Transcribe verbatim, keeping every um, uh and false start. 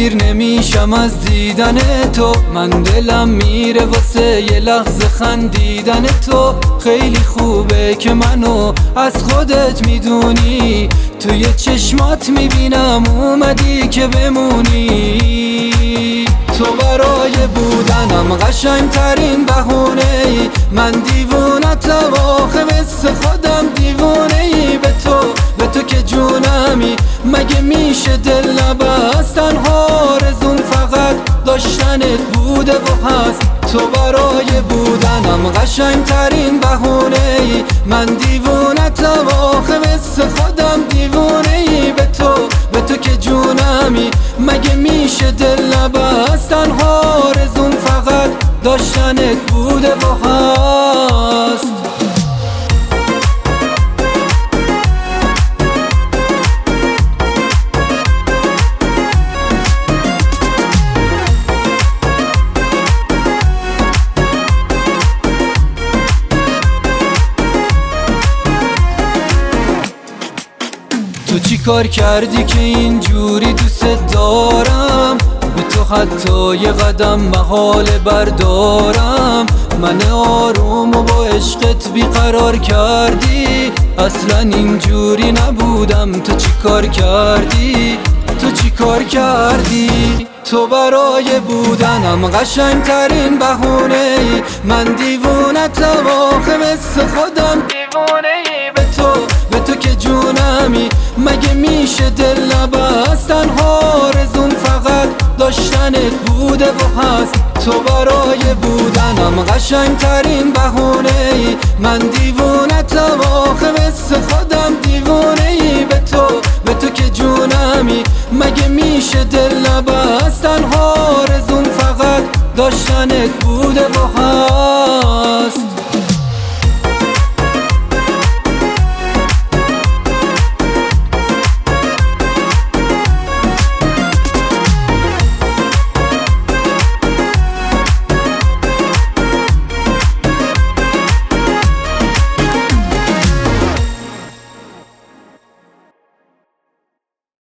سیر نمیشم از دیدن تو. من دلم میره واسه یه لحظه خندیدن تو. خیلی خوبه که منو از خودت میدونی، توی چشمات میبینم اومدی که بمونی. تو برای بودنم قشنگ ترین بهونه ای، من دیوونتم آخه مثل خودم دیوونه ای. به تو به تو که جونمی، مگه میشه دل نبست؟ تنها آرزوم فقط داشتنت بوده و هست. تو برای بودنم قشنگ ترین بهونه ای، من دیوونتم آخه مثل خودم دیوونه ای. به تو به تو که جونمی، مگه میشه دل نبست؟ تنها آرزوم فقط داشتنت بوده و هست. تو چی کار کردی که اینجوری دوست دارم؟ به تو حتی یه قدم محال بردارم. من آروم و با عشقت بیقرار کردی، اصلا اینجوری نبودم. تو چی کار کردی؟ تو چی کار کردی؟ تو برای بودنم قشنگ ترین بهونه ای، من دیوونتم آخه مثل خودم دیوونه ای. به تو به تو که جونمی، مگه میشه دل نبست؟ تنها آرزوم فقط داشتنت بوده و هست. تو برای بودنم قشنگ ترین بهونه ای، من دیوونتم آخه مثل خودم دیوونه ای. به تو به تو که جونمی، مگه میشه دل نبست؟ تنها آرزوم فقط داشتنت بوده